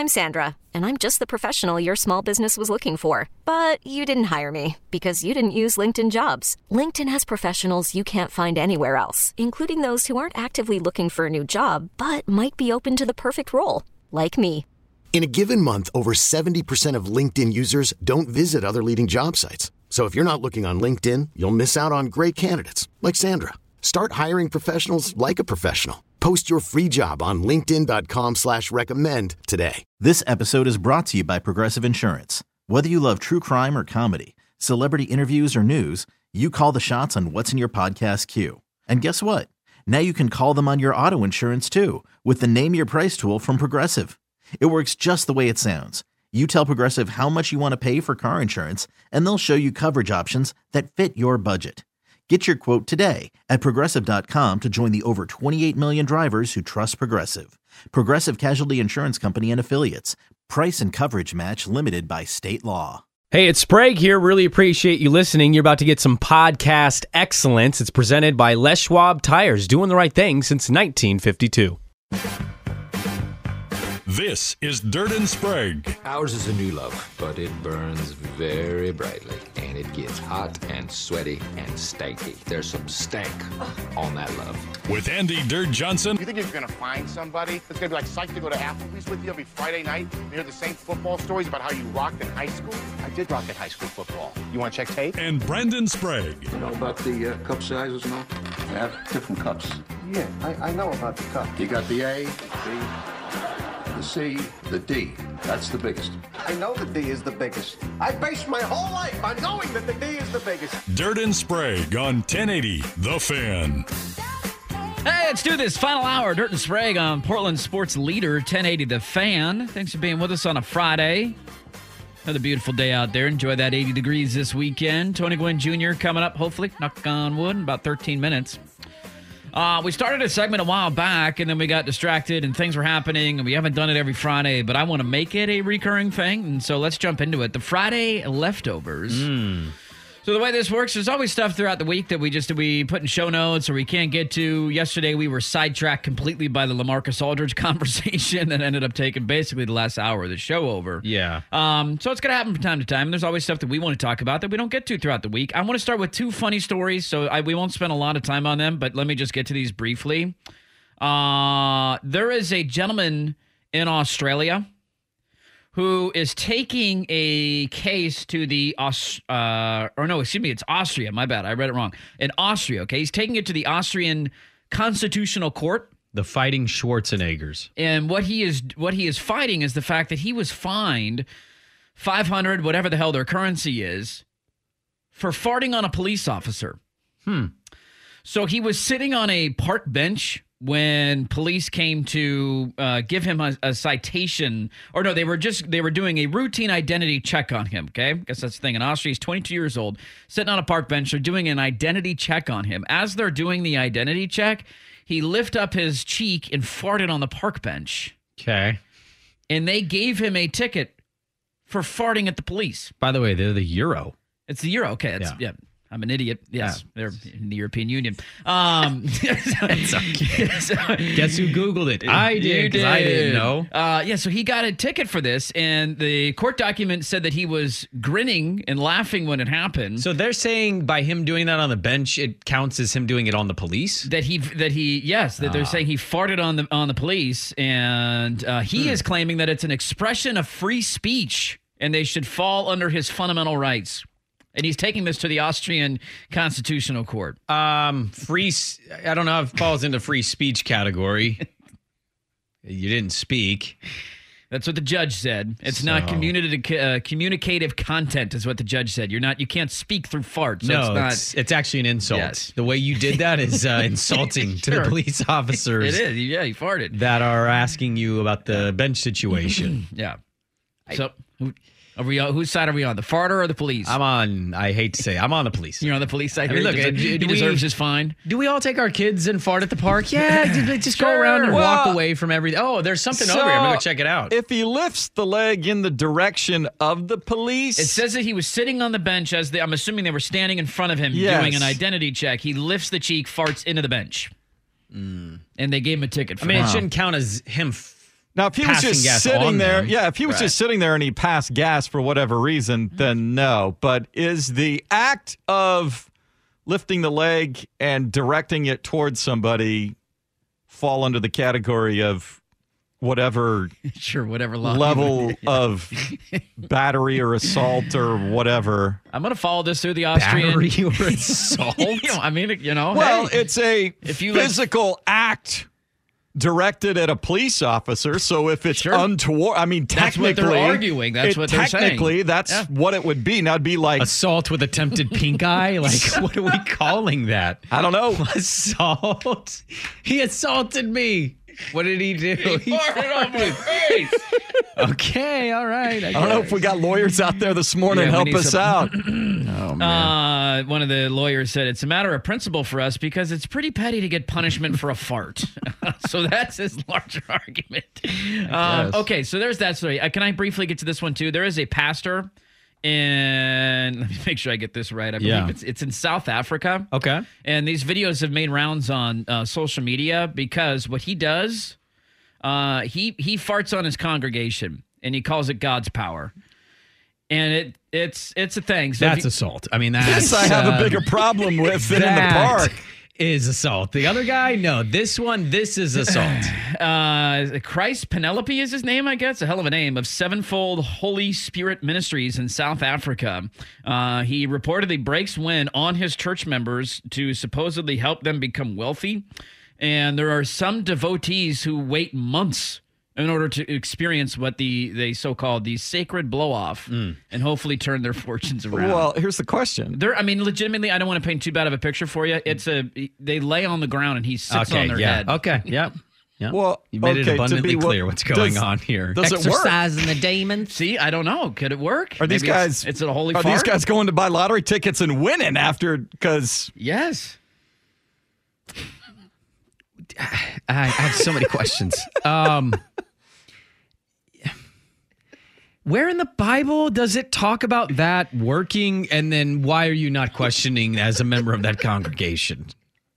I'm Sandra, and I'm just the professional your small business was looking for. But you didn't hire me because you didn't use LinkedIn Jobs. LinkedIn has professionals you can't find anywhere else, including those who aren't actively looking for a new job, but might be open to the perfect role, like me. In a given month, over 70% of LinkedIn users don't visit other leading job sites. So if you're not looking on LinkedIn, you'll miss out on great candidates like Sandra. Start hiring professionals like a professional. Post your free job on linkedin.com/recommend today. This episode is brought to you by Progressive Insurance. Whether you love true crime or comedy, celebrity interviews or news, you call the shots on what's in your podcast queue. And guess what? Now you can call them on your auto insurance too with the Name Your Price tool from Progressive. It works just the way it sounds. You tell Progressive how much you want to pay for car insurance, and they'll show you coverage options that fit your budget. Get your quote today at Progressive.com to join the over 28 million drivers who trust Progressive. Progressive Casualty Insurance Company and Affiliates. Price and coverage match limited by state law. Hey, it's Sprague here. Really appreciate you listening. You're about to get some podcast excellence. It's presented by Les Schwab Tires, doing the right thing since 1952. This is Dirt and Sprague. Ours is a new love, but it burns very brightly, and it gets hot and sweaty and stanky. There's some stank on that love. With Andy Dirt Johnson. You think you're going to find somebody that's going to be like psyched to go to Applebee's with you every Friday night and hear the same football stories about how you rocked in high school? I did rock in high school football. You want to check tape? And Brendan Sprague. You know about the cup sizes and all? They have different cups. Yeah, I know about the cup. You got the A, the B, the C, the D. That's the biggest. I know the D is the biggest. I based my whole life on knowing that the D is the biggest. Dirt and Sprague on 1080 The Fan. Hey, let's do this. Final hour, Dirt and Sprague on Portland Sports Leader, 1080 The Fan. Thanks for being with us on a Friday. Another beautiful day out there. Enjoy that 80 degrees this weekend. Tony Gwynn Jr. coming up, hopefully, knock on wood, in about 13 minutes. We started a segment a while back, and then we got distracted, and things were happening, and we haven't done it every Friday, but I want to make it a recurring thing, and so let's jump into it. The Friday leftovers. So the way this works, there's always stuff throughout the week that we put in show notes or we can't get to. Yesterday, we were sidetracked completely by the LaMarcus Aldridge conversation that ended up taking basically the last hour of the show over. Yeah. So it's going to happen from time to time. There's always stuff that we want to talk about that we don't get to throughout the week. I want to start with two funny stories, so we won't spend a lot of time on them, but let me just get to these briefly. There is a gentleman in Australia who is taking a case to the, it's Austria, my bad, I read it wrong. In Austria, okay? He's taking it to the Austrian Constitutional Court. The Fighting Schwarzeneggers. And what he is fighting is the fact that he was fined 500, whatever the hell their currency is, for farting on a police officer. So he was sitting on a park bench when police came to give him a citation, or no, they were doing a routine identity check on him, okay? I guess that's the thing. In Austria, he's 22 years old, sitting on a park bench. They're doing an identity check on him. As they're doing the identity check, he lifted up his cheek and farted on the park bench. Okay. And they gave him a ticket for farting at the police. By the way, they're the Euro. It's the Euro, okay. Yeah. I'm an idiot. Yes, they're in the European Union. Guess who Googled it? I did, because I didn't know. So he got a ticket for this, and the court document said that he was grinning and laughing when it happened. So they're saying by him doing that on the bench, it counts as him doing it on the police? They're saying he farted on the police, and he is claiming that it's an expression of free speech, and they should fall under his fundamental rights. And he's taking this to the Austrian Constitutional Court. I don't know if it falls into free speech category. You didn't speak. That's what the judge said. It's not communicative content is what the judge said. You can't speak through farts. So it's actually an insult. Yes. The way you did that is insulting to the police officers. It is. Yeah, he farted. That are asking you about the bench situation. Yeah. So whose side are we on? The farter or the police? I'm on the police. You're on the police side. I mean, look, he deserves his fine. Do we all take our kids and fart at the park? Yeah, just go around and walk away from everything. Oh, there's something over here. I'm going to go check it out. If he lifts the leg in the direction of the police. It says that he was sitting on the bench I'm assuming they were standing in front of him doing an identity check. He lifts the cheek, farts into the bench. And they gave him a ticket for it shouldn't count as him Now, if he was passing gas just sitting on there, them. if he was just sitting there and he passed gas for whatever reason, then no. But is the act of lifting the leg and directing it towards somebody fall under the category of whatever whatever level of battery or assault or whatever? I'm going to follow this through the Austrian. Battery or assault? I mean, Well, hey, it's a physical act directed at a police officer. So if it's untoward, I mean, technically, that's what they're arguing. That's what they're saying. Technically, that's what it would be. Now, it'd be like assault with attempted pink eye. Like, what are we calling that? I don't know. Assault. He assaulted me. What did he do? He farted on my face. Okay, all right. I don't know if we got lawyers out there this morning. Help us out. Oh, man. One of the lawyers said it's a matter of principle for us because it's pretty petty to get punishment for a fart. So that's his larger argument. Okay, so there's that story. Can I briefly get to this one too? There is a pastor in, let me make sure I get this right. I believe it's in South Africa. Okay. And these videos have made rounds on social media because what he does, he farts on his congregation and he calls it God's power. And it's a thing. So that's assault. I mean, that's... This I have a bigger problem with than in the park. Is assault. The other guy, no. This is assault. Christ Penelope is his name, I guess. A hell of a name, of Sevenfold Holy Spirit Ministries in South Africa. He reportedly breaks wind on his church members to supposedly help them become wealthy. And there are some devotees who wait months in order to experience what they so-called the sacred blow-off and hopefully turn their fortunes around. Well, here's the question. Legitimately, I don't want to paint too bad of a picture for you. They lay on the ground and he sits on their head. Okay, yeah. Well, you made it abundantly clear what's going on here. Does it work? Exercising the demons. See, I don't know. Could it work? Are these guys? It's a holy. Are these guys going to buy lottery tickets and winning after? Because yes. I have so many questions. Where in the Bible does it talk about that working? And then why are you not questioning as a member of that congregation?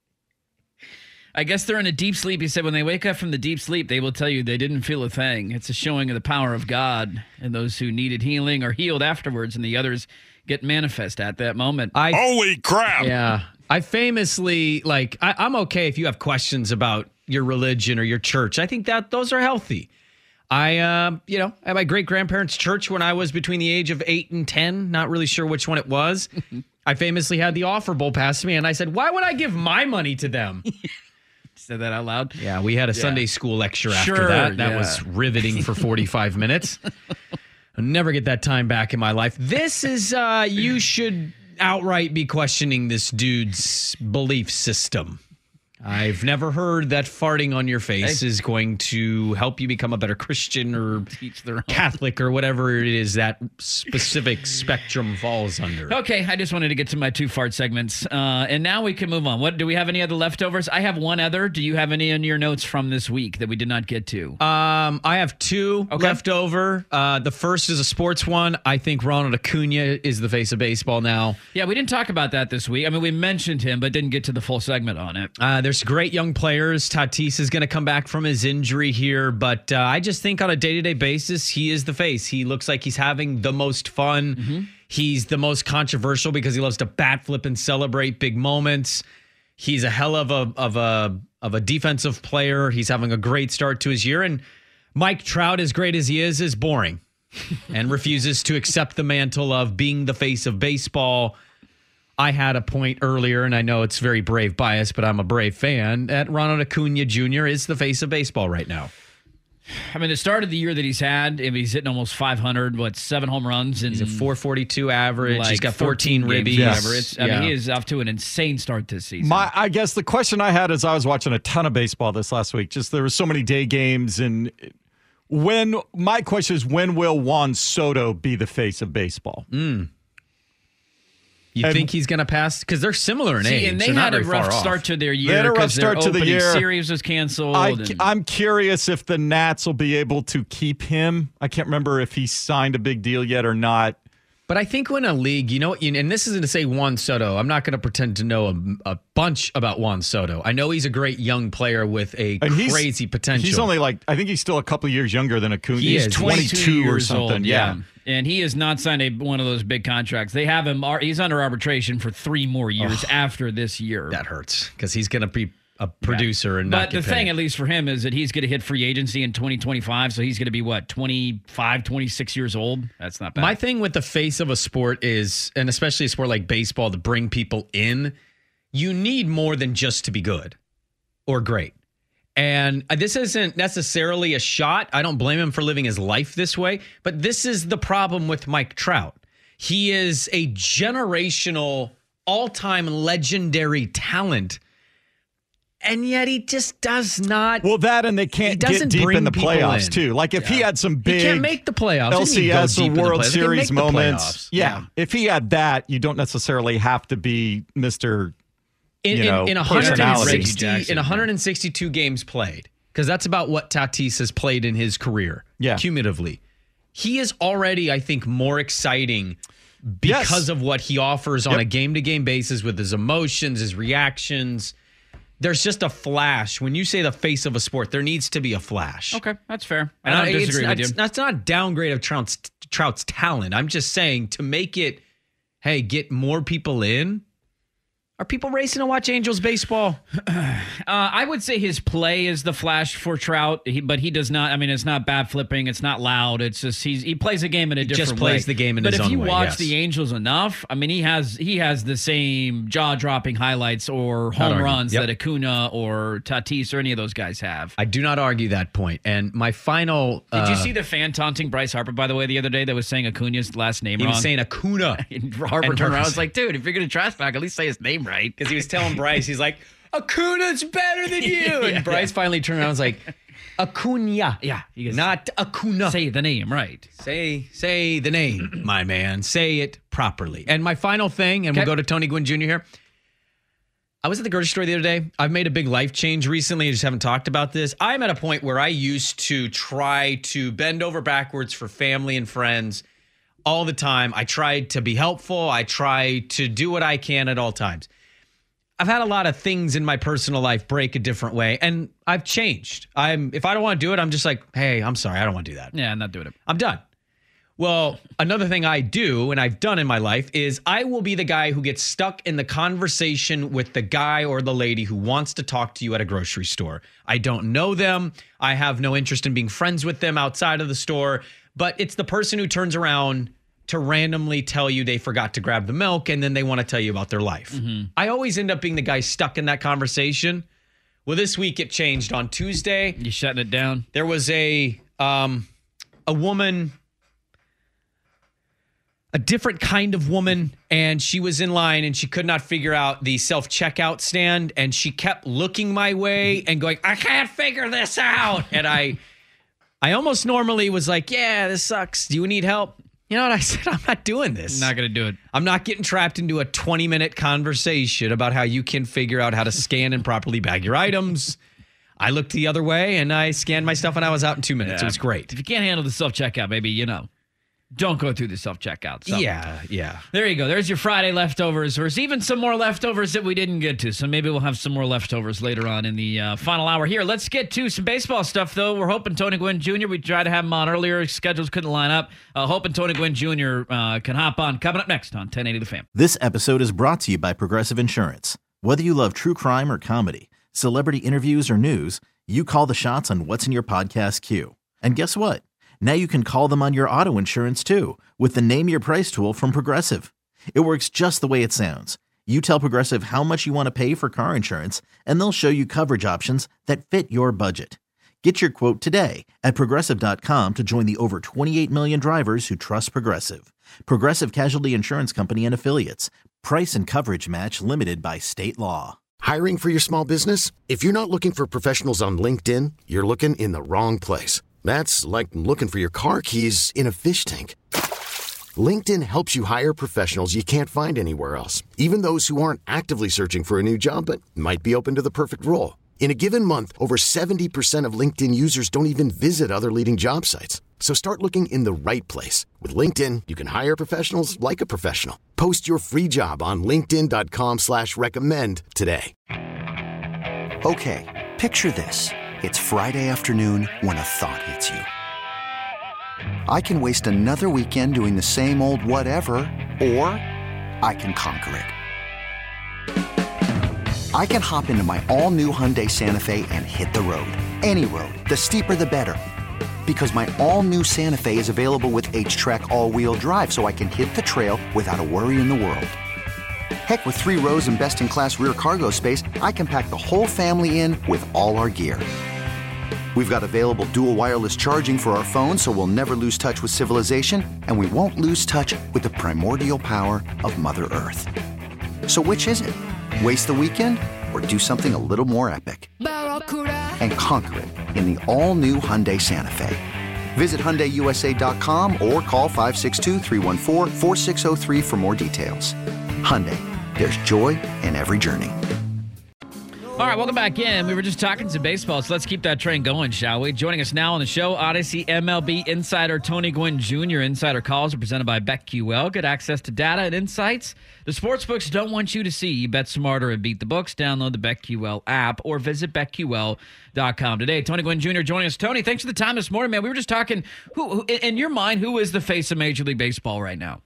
I guess they're in a deep sleep. He said when they wake up from the deep sleep, they will tell you they didn't feel a thing. It's a showing of the power of God, and those who needed healing are healed afterwards, and the others get manifest at that moment. Holy crap! Yeah. I famously, I'm okay if you have questions about your religion or your church. I think that those are healthy. I at my great-grandparents' church when I was between the age of 8 and 10, not really sure which one it was. I famously had the offer bowl passed to me, and I said, why would I give my money to them? Said that out loud? Yeah, we had a Sunday school lecture after that. That was riveting for 45 minutes. I'll never get that time back in my life. This is, you should outright be questioning this dude's belief system. I've never heard that farting on your face is going to help you become a better Christian or Catholic or whatever it is that specific spectrum falls under. Okay, I just wanted to get to my 2 fart segments. And now we can move on. What do we have any other leftovers? I have one other. Do you have any in your notes from this week that we did not get to? I have 2 left over. The first is a sports one. I think Ronald Acuna is the face of baseball now. Yeah, we didn't talk about that this week. I mean, we mentioned him, but didn't get to the full segment on it. There's great young players. Tatis is going to come back from his injury here, but I just think on a day-to-day basis, he is the face. He looks like he's having the most fun. Mm-hmm. He's the most controversial because he loves to bat flip and celebrate big moments. He's a hell of a defensive player. He's having a great start to his year, and Mike Trout, as great as he is boring and refuses to accept the mantle of being the face of baseball. I had a point earlier, and I know it's very Brave bias, but I'm a Brave fan, that Ronald Acuna Jr. is the face of baseball right now. I mean, the start of the year that he's had, he's hitting almost 500, 7 home runs. And he's a .442 average. He's got 14 ribbies. Yes. I mean, he is off to an insane start this season. I guess the question I had is I was watching a ton of baseball this last week. Just there were so many day games, and my question is, when will Juan Soto be the face of baseball? You think he's going to pass? Because they're similar in age. And they had a rough start to their year. They had a rough start to the year. Series was canceled. I'm curious if the Nats will be able to keep him. I can't remember if he signed a big deal yet or not. But I think when a league, and this isn't to say Juan Soto. I'm not going to pretend to know a bunch about Juan Soto. I know he's a great young player with a crazy potential. He's only I think he's still a couple years younger than Acuna. He's 22 or something. Old, yeah. And he has not signed one of those big contracts. They have him. He's under arbitration for 3 more years after this year. That hurts because he's going to be a producer and not But the thing, at least for him, is that he's going to hit free agency in 2025. So he's going to be, 25, 26 years old? That's not bad. My thing with the face of a sport is, and especially a sport like baseball, to bring people in, you need more than just to be good or great. And this isn't necessarily a shot. I don't blame him for living his life this way. But this is the problem with Mike Trout. He is a generational, all-time legendary talent. And yet he just does not. Well, that and they can't get deep in the playoffs, too. Like if he had some big. He can't make the playoffs. LCS or World Series moments. Yeah. If he had that, you don't necessarily have to be Mr. In 162 games played, because that's about what Tatis has played in his career, cumulatively. He is already, I think, more exciting because of what he offers on a game-to-game basis with his emotions, his reactions. There's just a flash. When you say the face of a sport, there needs to be a flash. Okay, that's fair. I don't disagree with you. That's not a downgrade of Trout's talent. I'm just saying to make it, hey, get more people in. Are people racing to watch Angels baseball? I would say his play is the flash for Trout, but he does not. I mean, it's not bat flipping. It's not loud. It's just he plays a game in a different way. Just plays the game in his own way. But if you watch the Angels enough, I mean, he has the same jaw-dropping highlights or home runs that Acuna or Tatis or any of those guys have. I do not argue that point. And my final... Did you see the fan taunting Bryce Harper, by the way, the other day that was saying Acuna's last name wrong? He was saying Acuna. And Harper turned around and was like, dude, if you're going to trash back, at least say his name right. Because he was telling Bryce, he's like, Acuna's better than you. And Bryce finally turned around and was like, Acuna. Yeah. Not Acuna. Say the name right. Say the name, my man. Say it properly. And my final thing, and we'll go to Tony Gwynn Jr. here. I was at the grocery store the other day. I've made a big life change recently. I just haven't talked about this. I'm at a point where I used to try to bend over backwards for family and friends all the time. I tried to be helpful. I try to do what I can at all times. I've had a lot of things in my personal life break a different way, and I've changed. If I don't want to do it, I'm just like, hey, I'm sorry, I don't want to do that. Yeah, I'm not doing it. I'm done. Well, another thing I do, and I've done in my life, is I will be the guy who gets stuck in the conversation with the guy or the lady who wants to talk to you at a grocery store. I don't know them. I have no interest in being friends with them outside of the store, but it's the person who turns around to randomly tell you they forgot to grab the milk, and then they want to tell you about their life. Mm-hmm. I always end up being the guy stuck in that conversation. Well, this week it changed. On Tuesday, you shutting it down? There was a woman, a different kind of woman, and she was in line, and she could not figure out the self-checkout stand, and she kept looking my way and going, I can't figure this out. And I almost normally was like, yeah, this sucks. Do you need help? You know what I said? I'm not doing this. Not going to do it. I'm not getting trapped into a 20-minute conversation about how you can figure out how to scan and properly bag your items. I looked the other way, and I scanned my stuff, and I was out in 2 minutes. It was great. If you can't handle the self-checkout, maybe, don't go through the self-checkout. So. Yeah. There you go. There's your Friday leftovers. There's even some more leftovers that we didn't get to. So maybe we'll have some more leftovers later on in the final hour here. Let's get to some baseball stuff, though. We're hoping Tony Gwynn Jr., we tried to have him on earlier. Schedules couldn't line up. Hoping Tony Gwynn Jr. Can hop on. Coming up next on 1080 The Fan. This episode is brought to you by Progressive Insurance. Whether you love true crime or comedy, celebrity interviews or news, you call the shots on what's in your podcast queue. And guess what? Now you can call them on your auto insurance, too, with the Name Your Price tool from Progressive. It works just the way it sounds. You tell Progressive how much you want to pay for car insurance, and they'll show you coverage options that fit your budget. Get your quote today at Progressive.com to join the over 28 million drivers who trust Progressive. Progressive Casualty Insurance Company and Affiliates. Price and coverage match limited by state law. Hiring for your small business? If you're not looking for professionals on LinkedIn, you're looking in the wrong place. That's like looking for your car keys in a fish tank. LinkedIn helps you hire professionals you can't find anywhere else, even those who aren't actively searching for a new job but might be open to the perfect role. In a given month, over 70% of LinkedIn users don't even visit other leading job sites. So start looking in the right place. With LinkedIn, you can hire professionals like a professional. Post your free job on linkedin.com/recommend today. Okay, picture this. It's Friday afternoon when a thought hits you. I can waste another weekend doing the same old whatever, or I can conquer it. I can hop into my all-new Hyundai Santa Fe and hit the road. Any road. The steeper, the better. Because my all-new Santa Fe is available with H-Track all-wheel drive, so I can hit the trail without a worry in the world. Heck, with 3 rows and best-in-class rear cargo space, I can pack the whole family in with all our gear. We've got available dual wireless charging for our phones, so we'll never lose touch with civilization, and we won't lose touch with the primordial power of Mother Earth. So which is it? Waste the weekend or do something a little more epic? And conquer it in the all-new Hyundai Santa Fe. Visit HyundaiUSA.com or call 562-314-4603 for more details. Hyundai, there's joy in every journey. All right, welcome back in. We were just talking some baseball, so let's keep that train going, shall we? Joining us now on the show, Odyssey MLB insider Tony Gwynn Jr. Insider calls are presented by BetQL. Get access to data and insights the sportsbooks don't want you to see. Bet smarter and beat the books. Download the BetQL app or visit BetQL.com today. Tony Gwynn Jr. joining us. Tony, thanks for the time this morning, man. We were just talking, who in your mind, who is the face of Major League Baseball right now?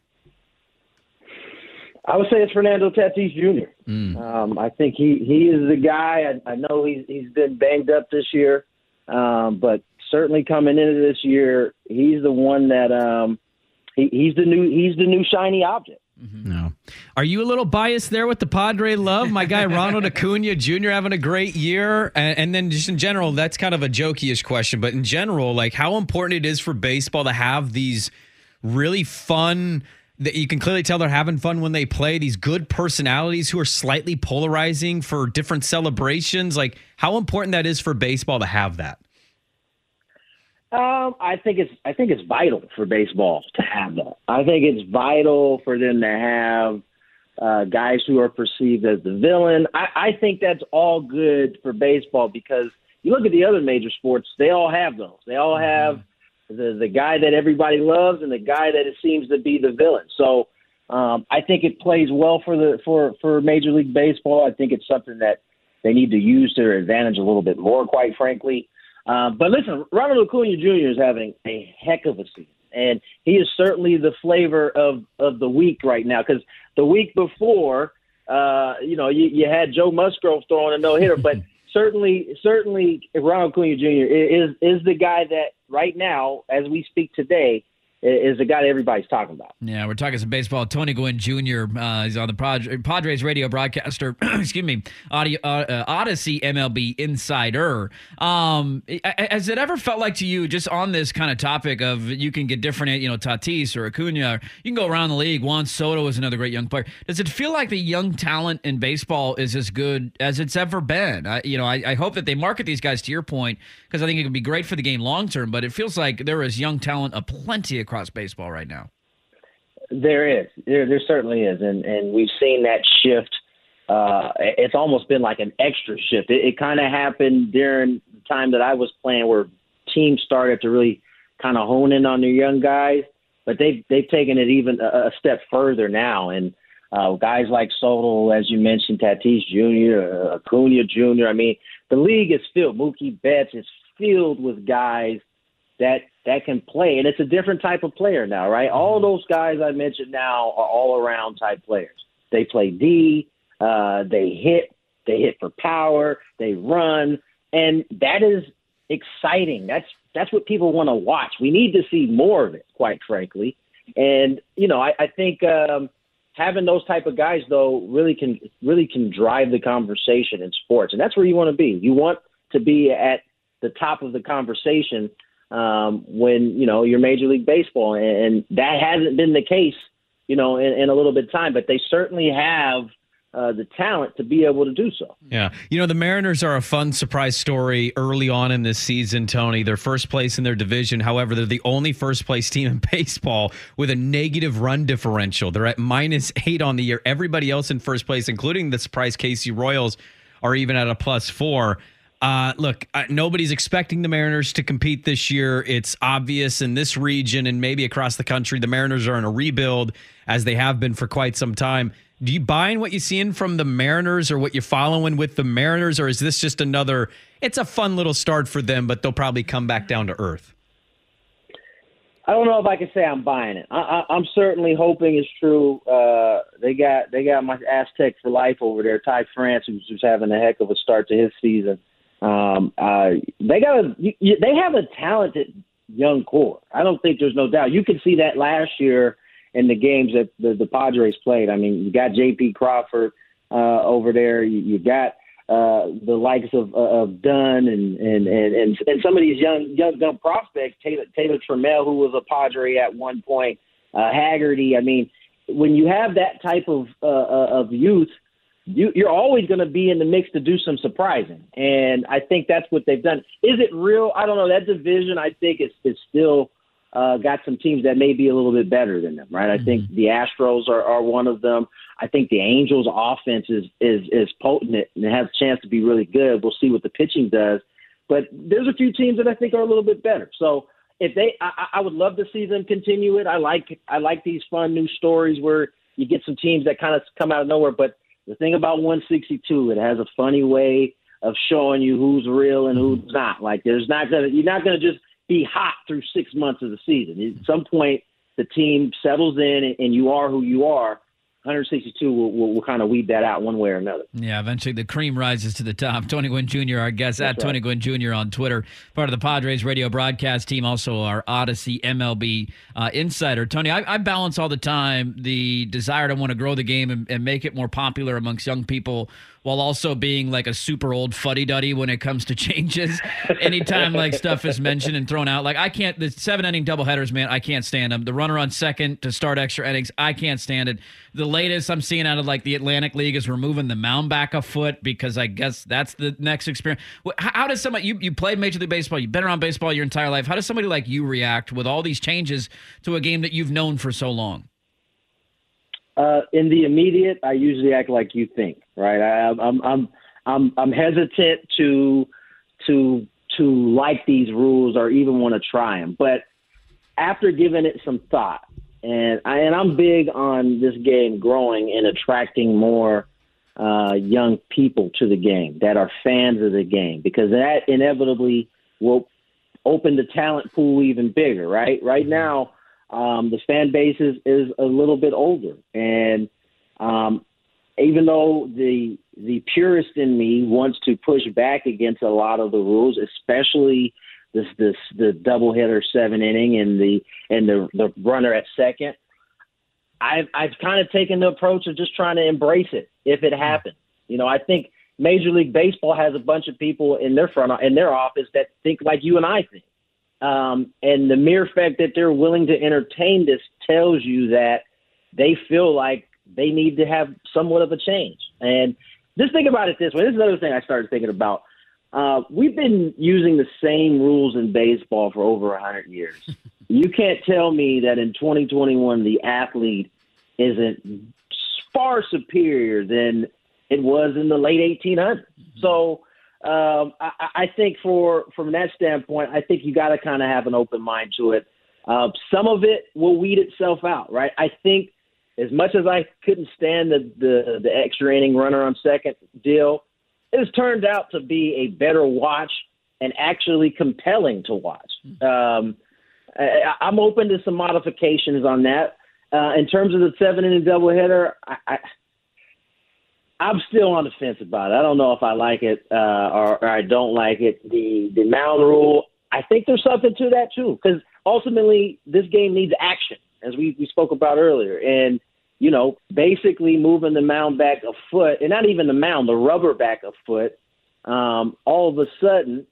I would say it's Fernando Tatis Jr. I think he is the guy. I know he's been banged up this year, but certainly coming into this year, he's the one that he's the new shiny object. No. Are you a little biased there with the Padre love? My guy Ronald Acuna Jr. having a great year. And then just in general, that's kind of a jokey-ish question. But in general, like how important it is for baseball to have these really fun – that you can clearly tell they're having fun when they play, these good personalities who are slightly polarizing for different celebrations. Like how important that is for baseball to have that. I think it's vital for baseball to have that. I think it's vital for them to have guys who are perceived as the villain. I think that's all good for baseball because you look at the other major sports, they all have those. They all have the guy that everybody loves and the guy that it seems to be the villain. So I think it plays well for Major League Baseball. I think it's something that they need to use to their advantage a little bit more, quite frankly. But listen, Ronald Acuna Jr. is having a heck of a season, and he is certainly the flavor of the week right now because the week before, you had Joe Musgrove throwing a no-hitter, but certainly Ronald Acuna Jr. is the guy that right now, as we speak today, is the guy that everybody's talking about. Yeah, we're talking some baseball. Tony Gwynn Jr. He's on the Padres radio broadcaster. Excuse me, Odyssey MLB insider. Has it ever felt like to you, just on this kind of topic of you can get different, Tatis or Acuna, you can go around the league. Juan Soto is another great young player. Does it feel like the young talent in baseball is as good as it's ever been? I hope that they market these guys, to your point, because I think it could be great for the game long term. But it feels like there is young talent aplenty across baseball right now. There is. There certainly is. And we've seen that shift. It's almost been like an extra shift. It kind of happened during the time that I was playing where teams started to really kind of hone in on their young guys. But they've taken it even a step further now. And guys like Soto, as you mentioned, Tatis Jr., Acuna Jr. I mean, the league is filled. Mookie Betts is filled with guys that can play, and it's a different type of player now, right? All those guys I mentioned now are all-around type players. They play D, they hit for power, they run, and that is exciting. That's what people want to watch. We need to see more of it, quite frankly. And I think having those type of guys though really can drive the conversation in sports, and that's where you want to be. You want to be at the top of the conversation when you're Major League Baseball, and that hasn't been the case, in a little bit of time. But they certainly have the talent to be able to do so. Yeah, the Mariners are a fun surprise story early on in this season, Tony. They're first place in their division. However, they're the only first place team in baseball with a negative run differential. They're at -8 on the year. Everybody else in first place, including the surprise KC Royals, are even at a +4. Look, nobody's expecting the Mariners to compete this year. It's obvious in this region and maybe across the country, the Mariners are in a rebuild as they have been for quite some time. Do you buy in what you're seeing from the Mariners or what you're following with the Mariners, or is this just another, it's a fun little start for them, but they'll probably come back down to earth? I don't know if I can say I'm buying it. I'm certainly hoping it's true. They got my Aztec for life over there, Ty France, who's having a heck of a start to his season. They have a talented young core. I don't think there's no doubt. You could see that last year in the games that the Padres played. I mean, you got J.P. Crawford over there. You got the likes of Dunn and some of these young prospects. Taylor Trammell, who was a Padre at one point. Haggerty. I mean, when you have that type of youth, you're always going to be in the mix to do some surprising. And I think that's what they've done. Is it real? I don't know. That division, I think, is still got some teams that may be a little bit better than them, right? I think the Astros are one of them. I think the Angels' offense is potent and has a chance to be really good. We'll see what the pitching does. But there's a few teams that I think are a little bit better. So if I would love to see them continue it. I like these fun new stories where you get some teams that kind of come out of nowhere. But the thing about 162, it has a funny way of showing you who's real and who's not. Like you're not gonna just be hot through 6 months of the season. At some point, the team settles in and you are who you are. 162 will kind of weed that out one way or another. Yeah, eventually the cream rises to the top. Tony Gwynn Jr., our guest, That's at right. Tony Gwynn Jr. on Twitter, part of the Padres radio broadcast team, also our Odyssey MLB insider. Tony, I balance all the time the desire to want to grow the game and make it more popular amongst young people while also being like a super old fuddy-duddy when it comes to changes. Anytime like stuff is mentioned and thrown out, like I can't, the 7-inning doubleheaders, man, I can't stand them. The runner on second to start extra innings, I can't stand it. The latest I'm seeing out of like the Atlantic League is removing the mound back a foot because I guess that's the next experience. How does somebody, you played Major League Baseball, you've been around baseball your entire life. How does somebody like you react with all these changes to a game that you've known for so long? In the immediate, I usually act like you think, right? I'm hesitant to like these rules or even want to try them. But after giving it some thought, and I'm big on this game growing and attracting more young people to the game that are fans of the game, because that inevitably will open the talent pool even bigger, right? Right now, the fan base is a little bit older, and even though the purist in me wants to push back against a lot of the rules, especially the doubleheader 7-inning and the runner at second, I've kind of taken the approach of just trying to embrace it if it happens. You know, I think Major League Baseball has a bunch of people in their office that think like you and I think. And the mere fact that they're willing to entertain this tells you that they feel like they need to have somewhat of a change. And just think about it this way. This is another thing I started thinking about. We've been using the same rules in baseball for over 100 years. You can't tell me that in 2021 the athlete isn't far superior than it was in the late 1800s. So I think from that standpoint, I think you got to kind of have an open mind to it. Some of it will weed itself out, right? I think as much as I couldn't stand the extra inning runner on second deal, it has turned out to be a better watch and actually compelling to watch. I'm open to some modifications on that. In terms of the 7-inning doubleheader, I'm still on the fence about it. I don't know if I like it or I don't like it. The mound rule, I think there's something to that too, because ultimately this game needs action, as we spoke about earlier. And, you know, basically moving the mound back a foot, and not even the mound, the rubber back a foot, all of a sudden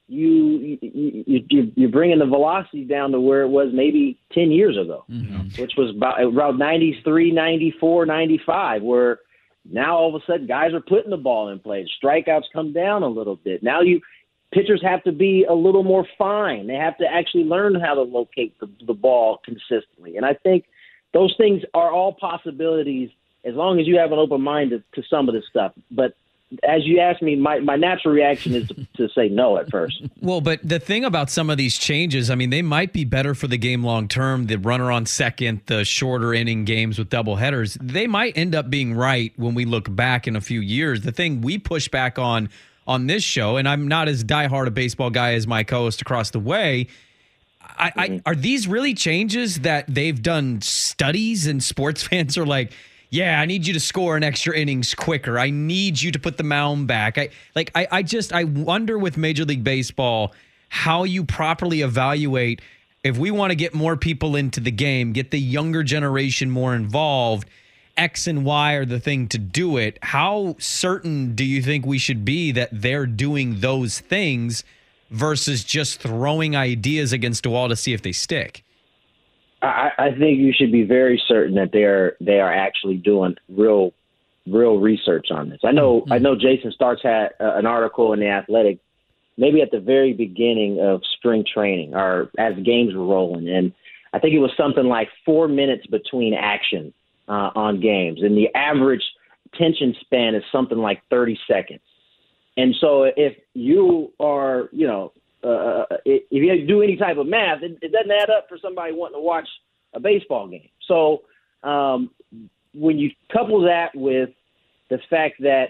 you're bringing the velocity down to where it was maybe 10 years ago, which was about 93, 94, 95, where now all of a sudden guys are putting the ball in play. Strikeouts come down a little bit. Now pitchers have to be a little more fine. They have to actually learn how to locate the ball consistently. And I think those things are all possibilities as long as you have an open mind to some of this stuff. But as you asked me, my natural reaction is to say no at first. Well, but the thing about some of these changes, I mean, they might be better for the game long term. The runner on second, the shorter inning games with double headers, they might end up being right when we look back in a few years. The thing we push back on this show, and I'm not as diehard a baseball guy as my co-host across the way, are these really changes that they've done studies and sports fans are like, yeah, I need you to score an extra innings quicker. I need you to put the mound back. I wonder with Major League Baseball how you properly evaluate if we want to get more people into the game, get the younger generation more involved, X and Y are the thing to do it. How certain do you think we should be that they're doing those things versus just throwing ideas against a wall to see if they stick? I think you should be very certain that they are actually doing real research on this. I know Jason Starks had an article in The Athletic, maybe at the very beginning of spring training or as games were rolling, and I think it was something like 4 minutes between action on games, and the average attention span is something like 30 seconds. And so if you are, if you do any type of math, it doesn't add up for somebody wanting to watch a baseball game. So when you couple that with the fact that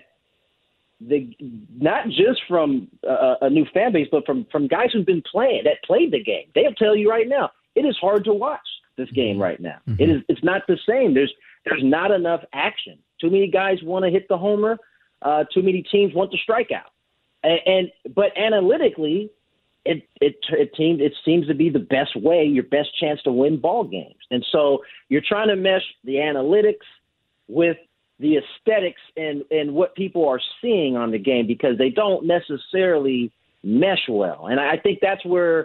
not just from a new fan base, but from guys who've been played the game, they'll tell you right now, it is hard to watch this game right now. Mm-hmm. It's not the same. There's not enough action. Too many guys want to hit the homer. Too many teams want to strike out. But analytically, it seems to be the best way, your best chance to win ball games. And so you're trying to mesh the analytics with the aesthetics and what people are seeing on the game because they don't necessarily mesh well. And I think that's where,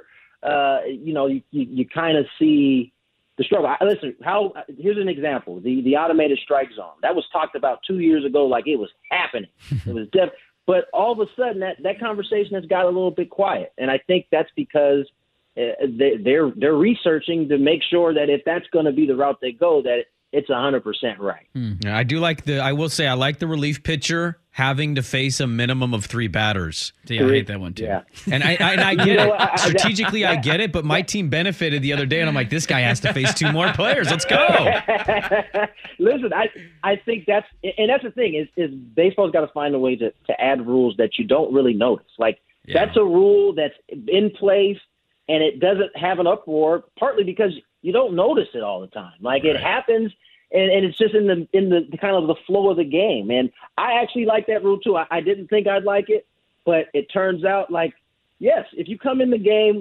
you kind of see the struggle. Listen, here's an example. The automated strike zone. That was talked about 2 years ago like it was happening. It was But all of a sudden, that conversation has got a little bit quiet, and I think that's because they're researching to make sure that if that's going to be the route they go, that it's 100% right. Yeah, I will say I like the relief pitcher having to face a minimum of 3 batters. See, I hate that one too. Yeah. And I get it. Strategically, I get it, but my team benefited the other day, and I'm like, this guy has to face 2 more players. Let's go. Listen, I think that's the thing is baseball's got to find a way to add rules that you don't really notice. Like that's a rule that's in place, and it doesn't have an uproar, partly because you don't notice it all the time. Like it happens. And it's just in the kind of the flow of the game. And I actually like that rule too. I didn't think I'd like it, but it turns out like, yes, if you come in the game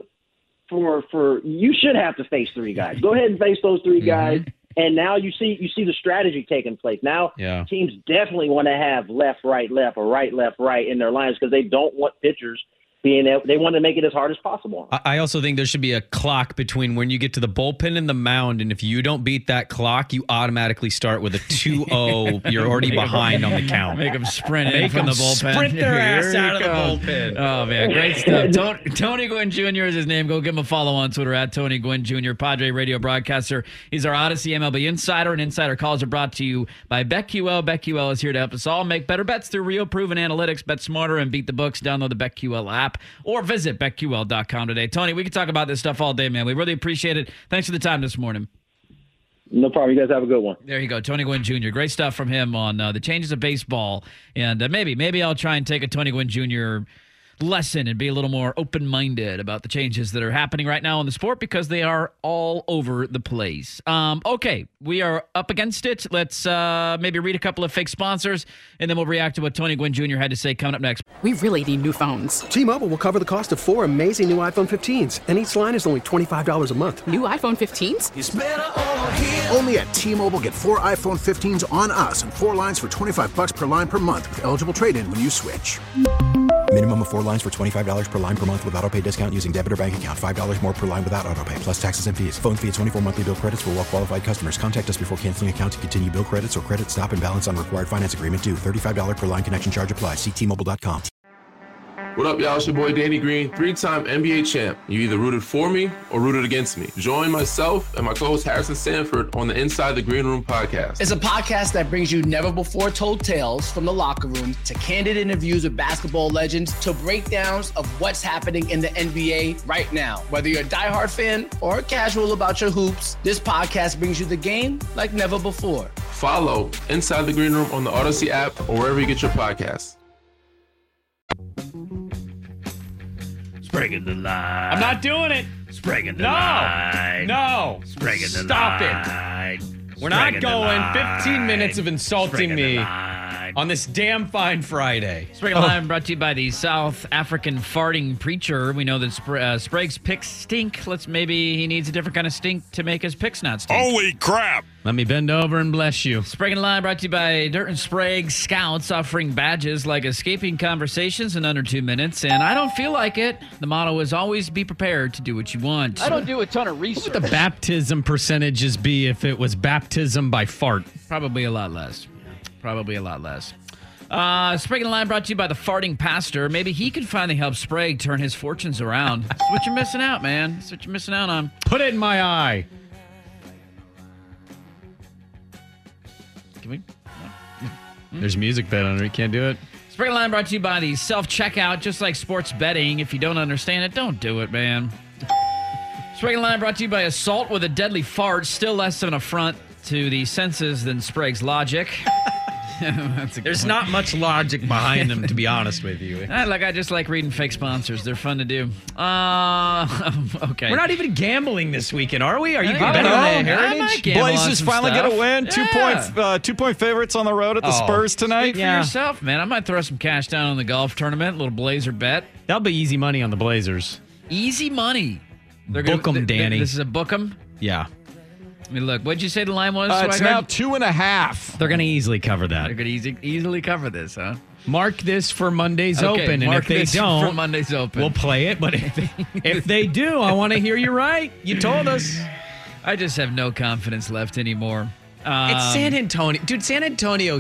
for you should have to face 3 guys. Go ahead and face those 3 guys. And now you see the strategy taking place. Now teams definitely want to have left, right, left, or right, left, right in their lines because they don't want pitchers they want to make it as hard as possible. I also think there should be a clock between when you get to the bullpen and the mound, and if you don't beat that clock, you automatically start with a 2-0. You're already behind on the count. Make them sprint in from the bullpen. Sprint their ass out of the bullpen. Oh, man, great stuff. Tony Gwynn Jr. is his name. Go give him a follow on Twitter at Tony Gwynn Jr., Padre radio broadcaster. He's our Odyssey MLB insider, and insider calls are brought to you by BetQL. BetQL is here to help us all make better bets through real proven analytics. Bet smarter and beat the books. Download the BetQL app or visit BetQL.com today. Tony, we can talk about this stuff all day, man. We really appreciate it. Thanks for the time this morning. No problem. You guys have a good one. There you go. Tony Gwynn Jr. Great stuff from him on the changes of baseball. And maybe I'll try and take a Tony Gwynn Jr. lesson and be a little more open-minded about the changes that are happening right now in the sport because they are all over the place. Okay, we are up against it. Let's maybe read a couple of fake sponsors, and then we'll react to what Tony Gwynn Jr. had to say coming up next. We really need new phones. T-Mobile will cover the cost of 4 amazing new iPhone 15s, and each line is only $25 a month. New iPhone 15s? It's better over here. Only at T-Mobile, get 4 iPhone 15s on us and 4 lines for $25 per line per month with eligible trade-in when you switch. Minimum of 4 lines for $25 per line per month with autopay discount using debit or bank account. $5 more per line without autopay, plus taxes and fees. Phone fee at 24 monthly bill credits for well-qualified customers. Contact us before canceling account to continue bill credits or credit stop and balance on required finance agreement due. $35 per line connection charge applies. See T-Mobile.com. What up, y'all? It's your boy Danny Green, 3-time NBA champ. You either rooted for me or rooted against me. Join myself and my co-host Harrison Sanford on the Inside the Green Room podcast. It's a podcast that brings you never-before-told tales from the locker room to candid interviews with basketball legends to breakdowns of what's happening in the NBA right now. Whether you're a diehard fan or casual about your hoops, this podcast brings you the game like never before. Follow Inside the Green Room on the Odyssey app or wherever you get your podcasts. Spraguing the line. I'm not doing it. Spraguing the line. No. Spraguing the Stop line. it. We're not going 15 minutes of insulting me on this damn fine Friday. Spraguing the line brought to you by the South African farting preacher. We know that Sprague's picks stink. Maybe he needs a different kind of stink to make his picks not stink. Holy crap. Let me bend over and bless you. Spraguing the line brought to you by Dirt and Sprague Scouts, offering badges like escaping conversations in under 2 minutes. And I don't feel like it. The motto is always be prepared to do what you want. I don't do a ton of research. What would the baptism percentages be if it was baptism by fart? Probably a lot less. Spraguing the line brought to you by the farting pastor. Maybe he could finally help Sprague turn his fortunes around. That's what you're missing out, man. That's what you're missing out on. Put it in my eye. Can we? There's music bed under it. Can't do it. Spraguing the line brought to you by the self-checkout. Just like sports betting, if you don't understand it, don't do it, man. Spraguing the line brought to you by assault with a deadly fart. Still less of an affront to the senses than Sprague's logic. There's not much logic behind them, to be honest with you. I just like reading fake sponsors. They're fun to do. Okay. We're not even gambling this weekend, are we? Are you I betting don't on the know. Heritage? Blazers finally get a win. Yeah. 2-point favorites on the road at the Spurs tonight. Speak for yourself, man. I might throw some cash down on the golf tournament. A little Blazer bet. That'll be easy money on the Blazers. Easy money. Book them, Danny. This is a book 'em? Yeah. I mean, look, what'd you say the line was? It's now 2.5. They're going to easily cover that. They're going to easily cover this, huh? Mark this for Monday's Okay, Open, and mark if they this don't, for Monday's Open. we'll play it. But if they do, I want to hear you right. You told us. I just have no confidence left anymore. It's San Antonio. Dude, San Antonio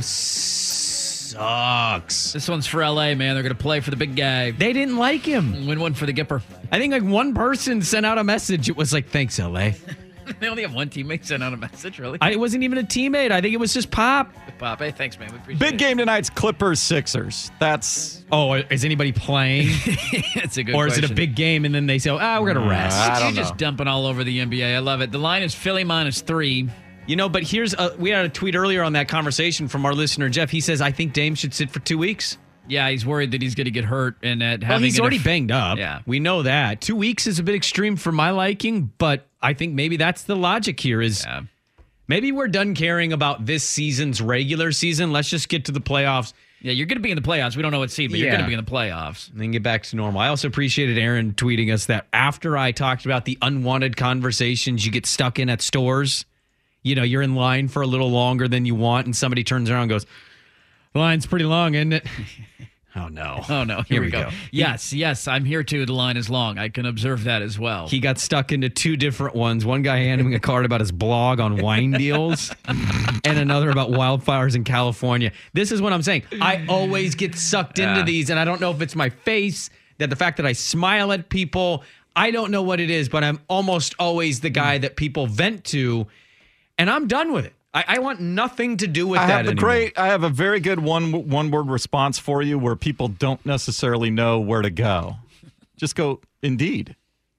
sucks. This one's for LA, man. They're going to play for the big guy. They didn't like him. Win one for the Gipper. I think one person sent out a message. It was like, thanks, LA. They only have one teammate sent out a message, really? It wasn't even a teammate. I think it was just Pop. Pop, hey, thanks, man. We appreciate Big it. game tonight's Clippers-Sixers. That's... Oh, is anybody playing? It's a good Or is question. it a big game and then they say, we're going to rest? You're just dumping all over the NBA. I love it. The line is Philly -3. You know, but we had a tweet earlier on that conversation from our listener, Jeff. He says, I think Dame should sit for 2 weeks. Yeah, he's worried that he's going to get hurt and that having he's already banged up. Yeah. We know that. 2 weeks is a bit extreme for my liking, but I think maybe that's the logic here is maybe we're done caring about this season's regular season. Let's just get to the playoffs. Yeah, you're going to be in the playoffs. We don't know what seed, but you're going to be in the playoffs. And then get back to normal. I also appreciated Aaron tweeting us that after I talked about the unwanted conversations you get stuck in at stores, you know, you're in line for a little longer than you want, and somebody turns around and goes, the line's pretty long, isn't it? Oh, no. Oh, no. Here we go. Yes, I'm here too. The line is long. I can observe that as well. He got stuck into 2 different ones. One guy handing me a card about his blog on wine deals and another about wildfires in California. This is what I'm saying. I always get sucked into these, and I don't know if it's my face, that the fact that I smile at people, I don't know what it is, but I'm almost always the guy that people vent to, and I'm done with it. I want nothing to do with that anymore. I have a very good one-word response for you where people don't necessarily know where to go. Just go, indeed.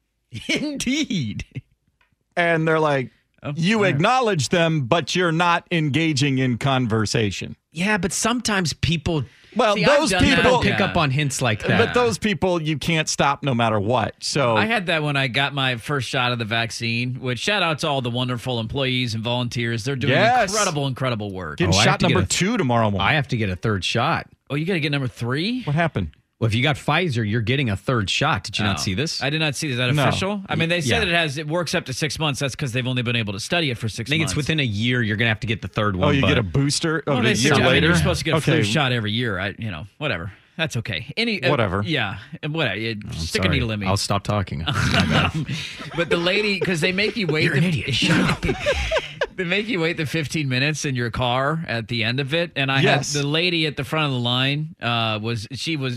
Indeed. And they're like, you acknowledge them, but you're not engaging in conversation. Yeah, but sometimes people... Well, those people pick up on hints like that. But those people, you can't stop no matter what. So I had that when I got my first shot of the vaccine, which shout out to all the wonderful employees and volunteers. They're doing incredible work. Getting shot number 2 tomorrow morning. I have to get a 3rd shot. Oh, you got to get number 3? What happened? Well, if you got Pfizer, you're getting a 3rd shot. Did you not see this? I did not see this. Is that official? I mean, they said it works up to 6 months. That's because they've only been able to study it for 6 months. I think it's within a year you're going to have to get the 3rd one. Oh, you get a booster a year later? You're supposed to get a flu shot every year. Whatever. That's okay. Whatever. Yeah. Stick a needle in me. I'll stop talking. But the lady, because they make you wait. You're an idiot. Shut up. They make you wait the 15 minutes in your car at the end of it, and I Yes. had the lady at the front of the line was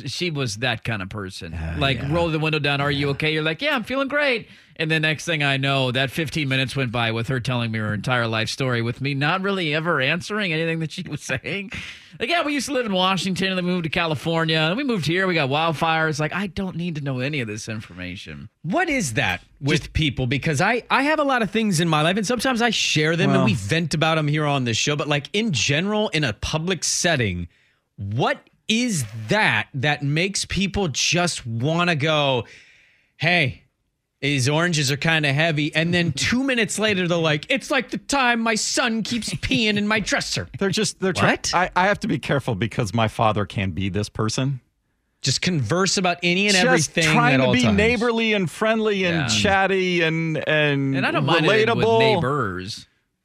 that kind of person. Roll the window down. Are you okay? You're like, yeah, I'm feeling great. And the next thing I know, that 15 minutes went by with her telling me her entire life story, with me not really ever answering anything that she was saying. Like, yeah, we used to live in Washington, and then we moved to California, and we moved here. We got wildfires. Like, I don't need to know any of this information. What is that with people? Because I have a lot of things in my life, and sometimes I share them and we vent about them here on this show. But like in general, in a public setting, what is that makes people just want to go, hey, these oranges are kind of heavy. And then 2 minutes later, they're like, it's like the time my son keeps peeing in my dresser. They're what? I have to be careful because my father can be this person. Just converse about any and Just everything trying at to all be times. neighborly and friendly and chatty and I don't mind relatable. it with neighbors.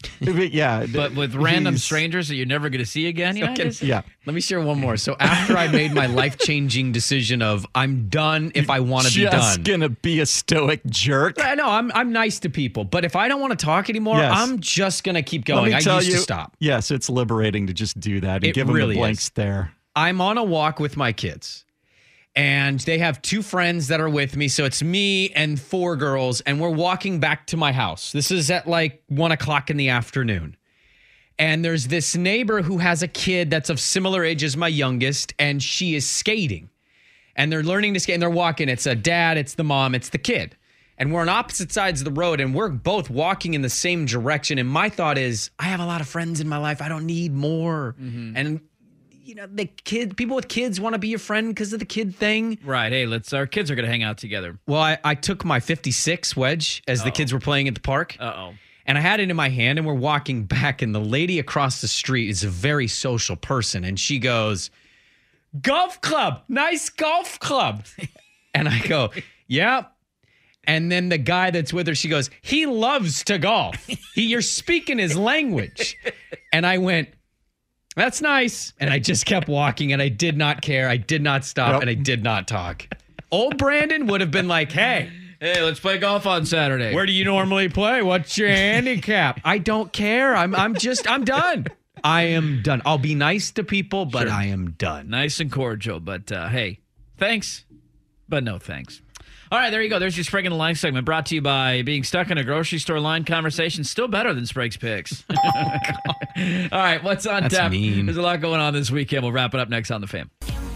Yeah. But with random strangers that you're never going to see again, you know? Yeah. Let me share one more. So after I made my life-changing decision of I'm done if I want to be done. Just gonna be a stoic jerk. I know I'm nice to people, but if I don't want to talk anymore, Yes. I'm just gonna keep going. Let me tell I used you, to stop. Yes, it's liberating to just do that and It give them really the blank is. stare. I'm on a walk with my kids, and they have two friends that are with me. So it's me and four girls, and we're walking back to my house. This is at like 1 o'clock in the afternoon. And there's this neighbor who has a kid that's of similar age as my youngest, and she is skating. And they're learning to skate, and they're walking. It's a dad, it's the mom, it's the kid. And we're on opposite sides of the road, and we're both walking in the same direction. And my thought is, I have a lot of friends in my life. I don't need more. And you know, people with kids want to be your friend because of the kid thing. Right. Hey, our kids are going to hang out together. Well, I took my 56 wedge as the kids were playing at the park. And I had it in my hand, and we're walking back, and the lady across the street is a very social person, and she goes, golf club, nice golf club. And I go, yeah. And then the guy that's with her, she goes, he loves to golf. You're speaking his language. And I went, that's nice. And I just kept walking, and I did not care. I did not stop, and I did not talk. Old Brandon would have been like, hey, let's play golf on Saturday. Where do you normally play? What's your handicap? I don't care. I'm done. I am done. I'll be nice to people, but I am done. Nice and cordial, but hey, thanks, but no thanks. All right, there you go. There's your Sprague in the Line segment, brought to you by being stuck in a grocery store line conversation. Still better than Sprague's Picks. All right, what's on That's tap? mean. There's a lot going on this weekend. We'll wrap it up next on The Fan.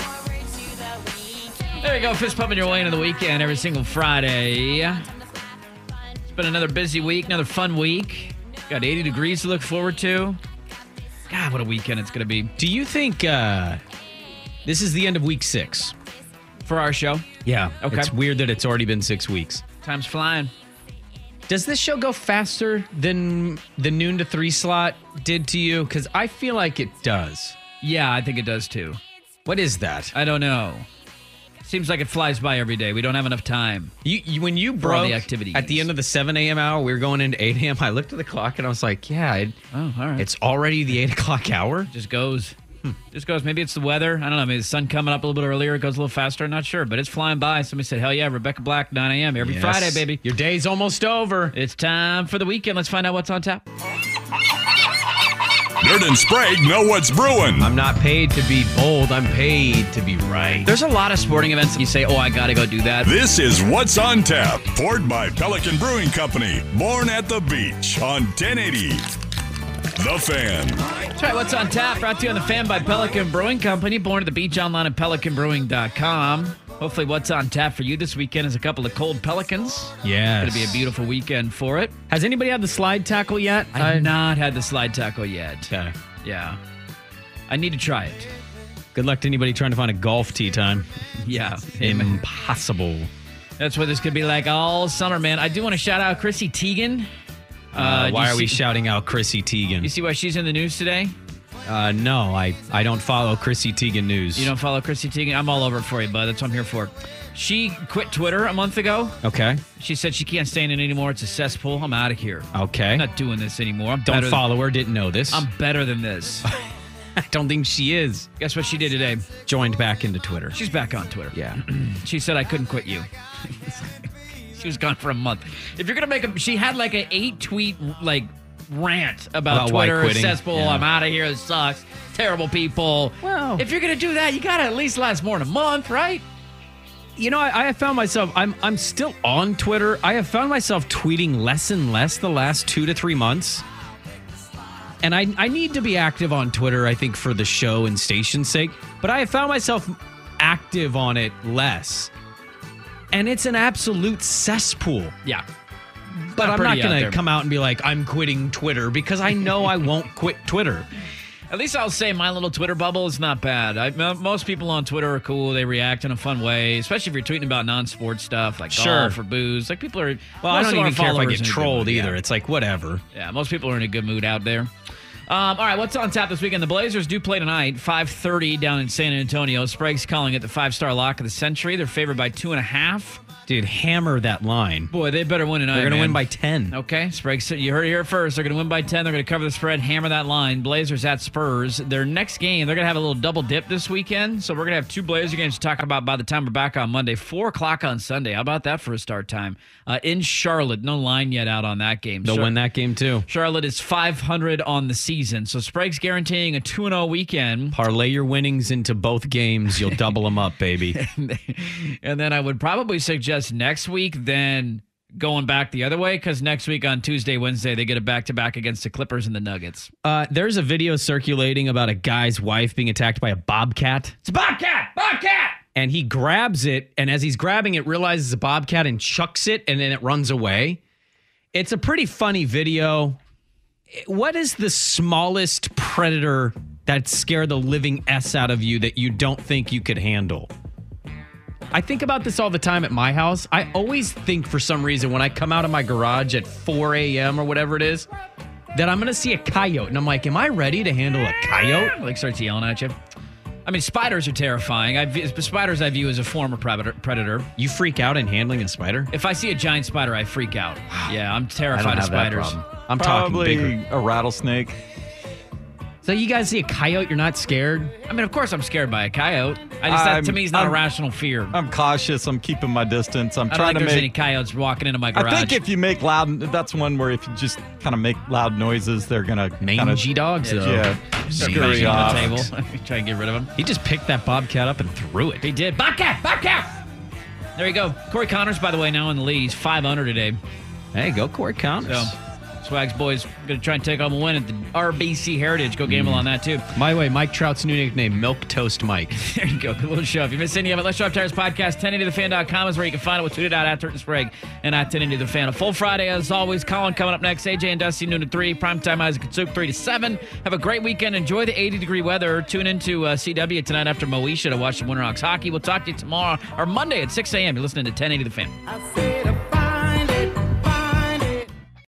There you go, fist pumping your way into the weekend every single Friday. It's been another busy week, another fun week. Got 80 degrees to look forward to. God, what a weekend it's going to be. Do you think this is the end of week 6? For our show? Yeah. Okay. It's weird that it's already been 6 weeks. Time's flying. Does this show go faster than the noon to 3 slot did to you? Because I feel like it does. Yeah, I think it does too. What is that? I don't know. Seems like it flies by every day. We don't have enough time. When you for all broke the activity at the end of the 7 a.m. hour, we were going into 8 a.m. I looked at the clock and I was like, yeah, all right. It's already the 8 o'clock hour. Just goes. Just goes. Maybe it's the weather. I don't know. Maybe the sun coming up a little bit earlier. It goes a little faster. I'm not sure, but it's flying by. Somebody said, hell yeah, Rebecca Black, 9 a.m. every Yes. Friday, baby. Your day's almost over. It's time for the weekend. Let's find out what's on tap. Dirt and Sprague know what's brewing. I'm not paid to be bold. I'm paid to be right. There's a lot of sporting events that you say, oh, I got to go do that. This is What's on Tap, poured by Pelican Brewing Company, born at the beach on 1080. The Fan. That's right. What's on tap? Brought to you on The Fan by Pelican Brewing Company, born at the beach, online at pelicanbrewing.com. Hopefully what's on tap for you this weekend is a couple of cold Pelicans. Yes. It's going to be a beautiful weekend for it. Has anybody had the slide tackle yet? I've not had the slide tackle yet. Okay. Yeah. I need to try it. Good luck to anybody trying to find a golf tee time. Yeah. Impossible. That's what this could be like all summer, man. I do want to shout out Chrissy Teigen. Why are we shouting out Chrissy Teigen? You see why she's in the news today? No, I don't follow Chrissy Teigen news. You don't follow Chrissy Teigen? I'm all over it for you, bud. That's what I'm here for. She quit Twitter a month ago. Okay. She said she can't stand it anymore. It's a cesspool. I'm out of here. Okay. I'm not doing this anymore. Don't follow her. Didn't know this. I'm better than this. I don't think she is. Guess what she did today? Joined back into Twitter. She's back on Twitter. Yeah. She said, I couldn't quit you. She was gone for a month. If you're going to make she had like an 8-tweet, rant about why Twitter, quitting. cesspool, Yeah. I'm out of here, this sucks, terrible people. Well, if you're going to do that, you got to at least last more than a month, right? You know, I have found myself, I'm still on Twitter. I have found myself tweeting less and less the last 2 to 3 months. And I need to be active on Twitter, I think, for the show and station's sake. But I have found myself active on it less. And it's an absolute cesspool. Yeah. But I'm pretty not out going there. to come out and be like, I'm quitting Twitter, because I know I won't quit Twitter. At least I'll say my little Twitter bubble is not bad. Most people on Twitter are cool. They react in a fun way, especially if you're tweeting about non-sports stuff like golf or booze. Like people are. Well, I most don't of our even care if I followers get in a good trolled mood, either. yeah. It's like, whatever. Yeah, most people are in a good mood out there. All right, what's on tap this weekend? The Blazers do play tonight, 5:30 down in San Antonio. Sprague's calling it the 5-star lock of the century. They're favored by 2.5. Dude, hammer that line. Boy, they better win tonight. They're going to man. win by 10. Okay, Sprague, you heard it here first. They're going to win by 10. They're going to cover the spread, hammer that line. Blazers at Spurs. Their next game, they're going to have a little double dip this weekend. So we're going to have 2 Blazer games to talk about by the time we're back on Monday. 4 o'clock on Sunday. How about that for a start time? In Charlotte. No line yet out on that game. They'll win that game too. Charlotte is 500 on the season. So Sprague's guaranteeing a 2-0 weekend. Parlay your winnings into both games. You'll double them up, baby. And then I would probably suggest next week, then going back the other way, because next week on Tuesday, Wednesday, they get a back-to-back against the Clippers and the Nuggets. There's a video circulating about a guy's wife being attacked by a bobcat. It's a bobcat! Bobcat! And he grabs it, and as he's grabbing it, realizes it's a bobcat and chucks it, and then it runs away. It's a pretty funny video. What is the smallest predator that scared the living S out of you that you don't think you could handle? I think about this all the time at my house. I always think, for some reason, when I come out of my garage at 4 a.m. or whatever it is, that I'm going to see a coyote. And I'm like, am I ready to handle a coyote? Like, starts yelling at you. I mean, spiders are terrifying. Spiders I view as a form of predator. You freak out in handling a spider? If I see a giant spider, I freak out. Yeah, I'm terrified of spiders. I'm Probably talking bigger. a rattlesnake. So you guys see a coyote, you're not scared? I mean, of course I'm scared by a coyote. That to me is not a rational fear. I'm cautious. I'm keeping my distance. I'm I don't trying think to there's make any coyotes walking into my garage. I think if you make loud, that's one where if you just kind of make loud noises, they're gonna Mangy dogs, though. Yeah, Start scurry banging on off. the table. Try and get rid of him. He just picked that bobcat up and threw it. He did. Bobcat! Bobcat! There you go. Corey Connors, by the way, now in the lead. He's 5 under today. Hey, go Corey Connors. So, Swags boys going to try and take home a win at the RBC Heritage. Go gamble on that, too. By the way, Mike Trout's new nickname, Milk Toast Mike. There you go. Good little show. If you missed any of it, Let's Drive Tires Podcast, 1080thefan.com is where you can find it. We'll tweet it out at Turton Sprague and at 1080thefan. A full Friday, as always. Colin coming up next. AJ and Dusty, noon to 3. Primetime Isaac and Soup, 3 to 7. Have a great weekend. Enjoy the 80-degree weather. Tune into CW tonight after Moesha to watch the Winter Hawks hockey. We'll talk to you tomorrow or Monday at 6 a.m. You're listening to 1080 The Fan.